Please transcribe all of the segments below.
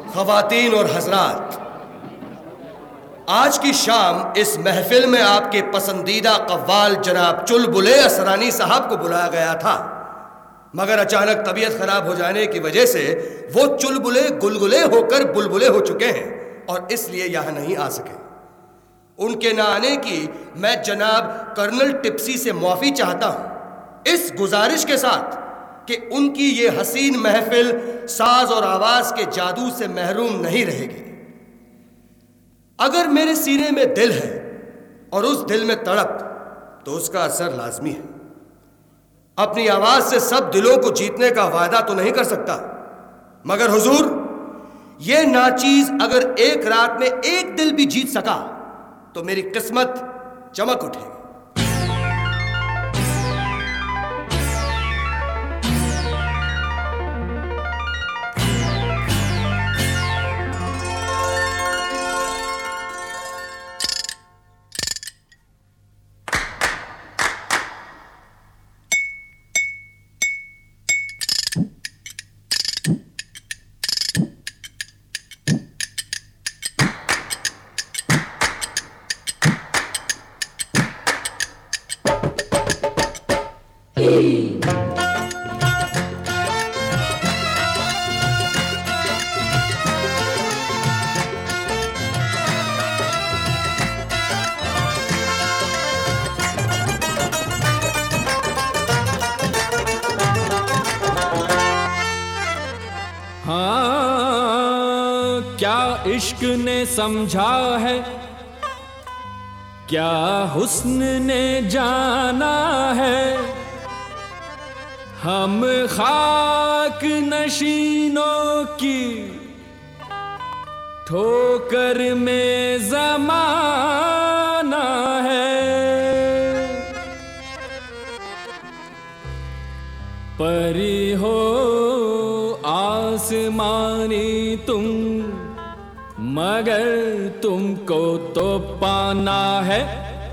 ख़वातीन और हज़रात, आज की शाम इस महफिल में आपके पसंदीदा कव्वाल जनाब चुलबुले असरानी साहब को बुलाया गया था, मगर अचानक तबीयत खराब हो जाने की वजह से वो चुलबुले गुलगुले होकर बुलबुले हो चुके हैं और इसलिए यहां नहीं आ सके। उनके ना आने की मैं जनाब कर्नल टिप्सी से माफी चाहता हूं, इस गुजारिश के साथ कि उनकी ये हसीन महफिल साज और आवाज के जादू से महरूम नहीं रहेगी। अगर मेरे सीने में दिल है और उस दिल में तड़प, तो उसका असर लाजमी है। अपनी आवाज से सब दिलों को जीतने का वादा तो नहीं कर सकता, मगर हुजूर, ये नाचीज अगर एक रात में एक दिल भी जीत सका तो मेरी किस्मत चमक उठेगी। क्या इश्क ने समझा है, क्या हुस्न ने जाना है, हम खाक नशीनों की ठोकर में ज़माना है। परी हो आसमानी तुम, मगर तुमको तो पाना है।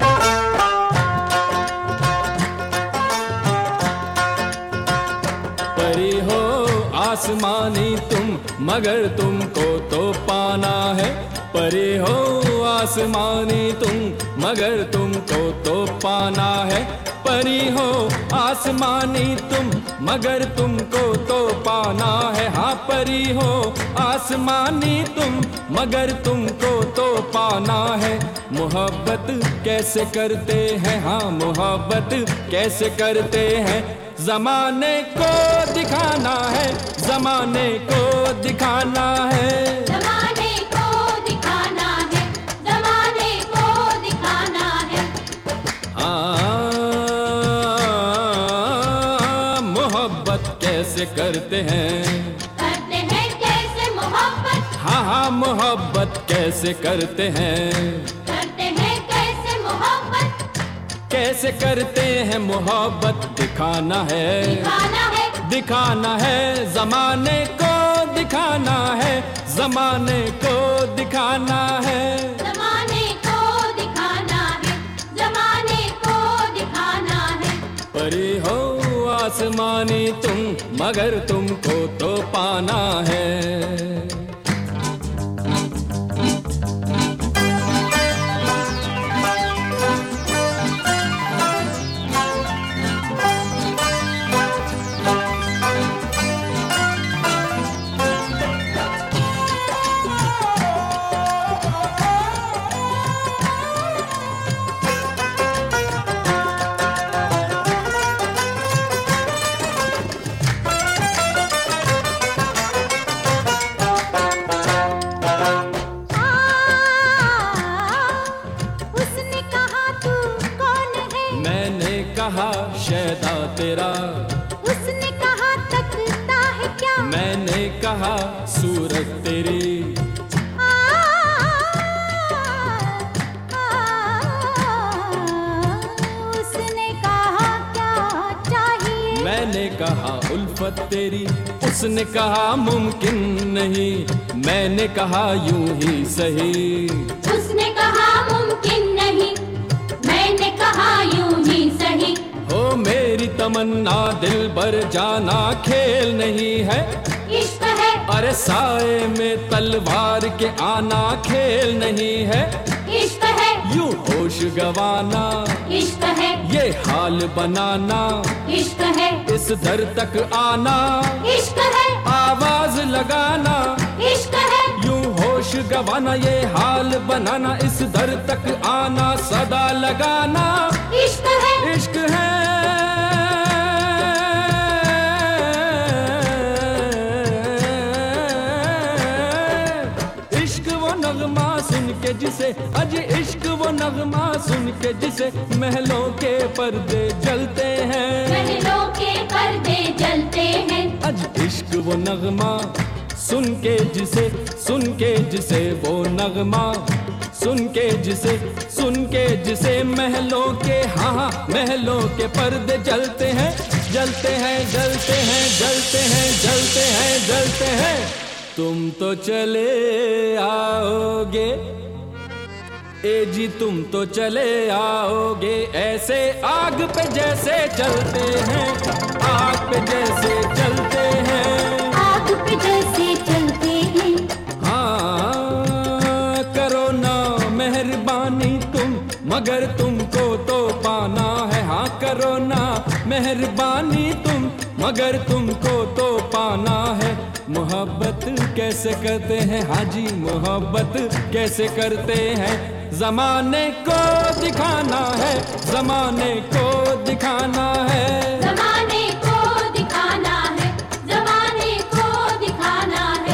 परी हो आसमानी तुम, मगर तुमको तो पाना है। परी हो आसमानी तुम, मगर तुमको तो पाना है। परी हो आसमानी तुम, मगर तुमको तो पाना है। हाँ, परी हो आसमानी तुम, मगर तुमको तो पाना है। मोहब्बत कैसे करते हैं, हाँ मोहब्बत कैसे करते हैं, ज़माने को दिखाना है, ज़माने को दिखाना है। ज़माने को दिखाना है, ज़माने को दिखाना है। मोहब्बत कैसे करते हैं कैसे मोहब्बत। हाँ, मोहब्बत कैसे करते हैं कैसे मोहब्बत। कैसे करते हैं मोहब्बत, दिखाना है, दिखाना है। ज़माने को दिखाना है, ज़माने को दिखाना है। ज़माने को दिखाना है, ज़माने को दिखाना है। परी हो आसमानी तुम, मगर तुमको तो पाना है। शैदा तेरा, उसने कहा तकता है क्या, मैंने कहा सूरत तेरी। उसने कहा क्या चाहिए, मैंने कहा उल्फत तेरी। उसने कहा मुमकिन नहीं, मैंने कहा यूं ही सही। उसने कहा मुमकिन नहीं, मैंने कहा यूं ही सही। हो मेरी तमन्ना दिल भर जाना खेल नहीं है, इश्क है अरे साए में तलवार के आना खेल नहीं है, इश्क है, यूं होश गवाना इश्क है, ये हाल बनाना इश्क है, इस दर तक आना इश्क है, आवाज लगाना इश्क है, यूं होश गवाना ये हाल बनाना इस दर तक आना सदा लगाना इश्क है, इश्क है। इश्क वो नगमा सुन के जिसे अज इश्क वो नगमा सुन के जिसे महलों के पर्दे जलते हैं, महलों के पर्दे जलते हैं। अज इश्क वो नगमा सुन के जिसे वो नगमा सुन के जिसे महलों के हाँ महलों के पर्दे जलते हैं, जलते हैं, जलते हैं, जलते हैं, जलते हैं, जलते हैं। तुम तो चले आओगे ए जी, तुम तो चले आओगे ऐसे आग पे जैसे चलते हैं, आग पे जैसे चलते हैं, आग पे जैसे चलते हैं। हाँ करो ना मेहरबानी तुम मगर तुमको तो पाना है, हाँ करो ना मेहरबानी तुम मगर तुमको तो पाना है। मोहब्बत कैसे करते हैं हाजी, मोहब्बत कैसे करते हैं, जमाने को दिखाना है, जमाने को दिखाना है, जमाने को दिखाना है, जमाने को दिखाना है।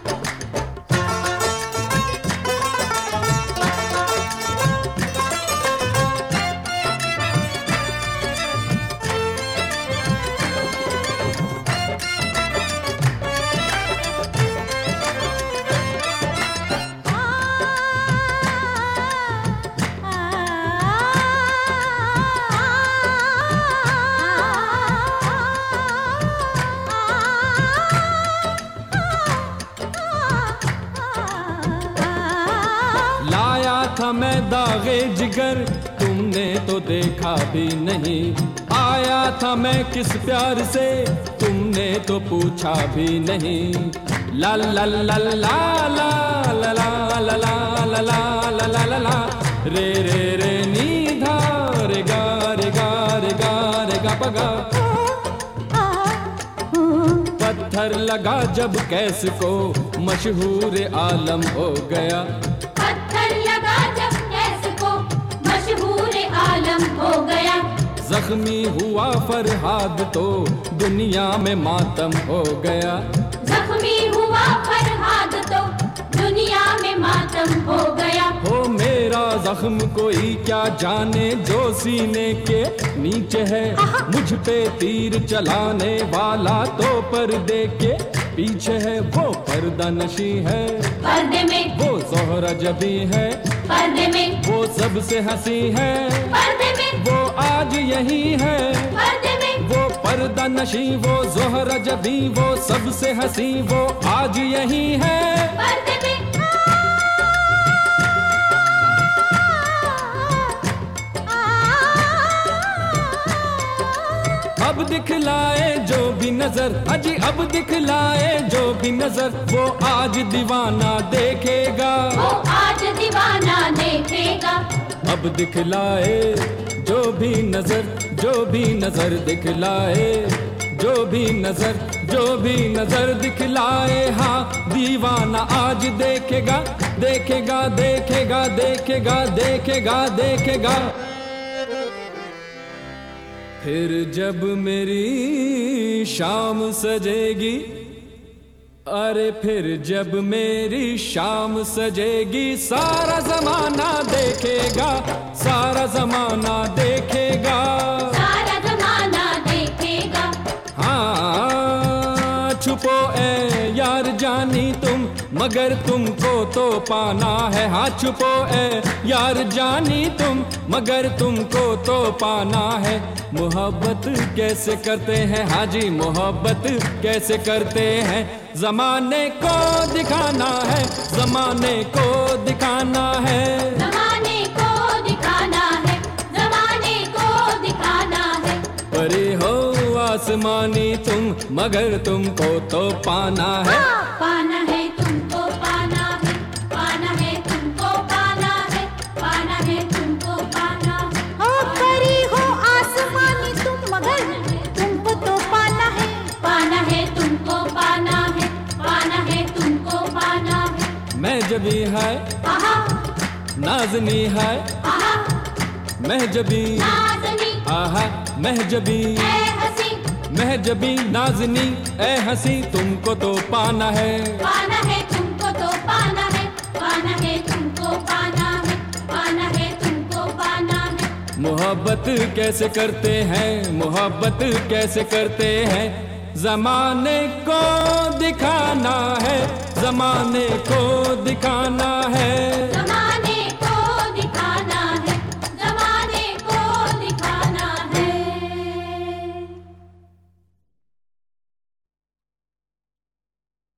लाया था मैं दागे जिगर तुमने तो देखा भी नहीं, आया था मैं किस प्यार से तुमने तो पूछा भी नहीं। ला ला ला ला ला ला ला ला ला ला ला ला ला ला रे रे रे नी धा रे गा रे गा रे गा रे गा पगा। पत्थर लगा जब कैस को मशहूर आलम हो गया, पत्थर लगा जब कैस को मशहूर आलम हो गया, जख्मी हुआ फरहाद तो दुनिया में मातम हो गया, जख्मी हुआ फरहाद तो दुनिया में मातम हो गया। हो मेरा जख्म कोई क्या जाने जो सीने के नीचे है, मुझ पे तीर चलाने वाला तो पर्दे के पीछे है, वो पर्दा नशी है पर्दे में, वो ज़ोहरा जबी है पर्दे में, वो सबसे हंसी है पर्दे में, वो आज यही है, पर्दे में, वो पर्दा नशी वो ज़ोहरा जबी वो सबसे हंसी वो आज यही है। पर्दे में। अब दिखलाए जो भी नजर अजी, अब दिखलाए जो भी नजर वो आज दीवाना देखेगा, वो आज दीवाना देखेगा। अब दिखलाए जो भी नजर, जो भी नजर दिखलाए, जो भी नजर, जो भी नजर दिखलाए, हाँ दीवाना आज देखेगा, देखेगा, देखेगा, देखेगा, देखेगा, देखेगा। फिर जब मेरी शाम सजेगी, अरे फिर जब मेरी शाम सजेगी, सारा जमाना देखेगा, सारा जमाना देखेगा, सारा जमाना देखेगा। हाँ छुपो ए यार जानी तुम मगर तुमको तो पाना है, हाँ छुपो ए यार जानी तुम मगर तुमको तो पाना है। मोहब्बत कैसे करते हैं हाजी, मोहब्बत कैसे करते हैं, जमाने को दिखाना है, जमाने को दिखाना है, जमाने को दिखाना है, जमाने को दिखाना है। परी हो आसमानी तुम मगर तुमको तो पाना है। पाना है, आहा नाज़नी है, आहा महजबी, नाज़नी आहा महजबी, ऐ हसी, महजबी नाज़नी ए हंसी, तुमको तो पाना है, पाना है तुमको तो पाना है, पाना है तुमको पाना है, पाना है तुमको पाना है। मोहब्बत कैसे करते हैं, मोहब्बत कैसे करते हैं, ज़माने को दिखाना है, ज़माने को दिखाना है।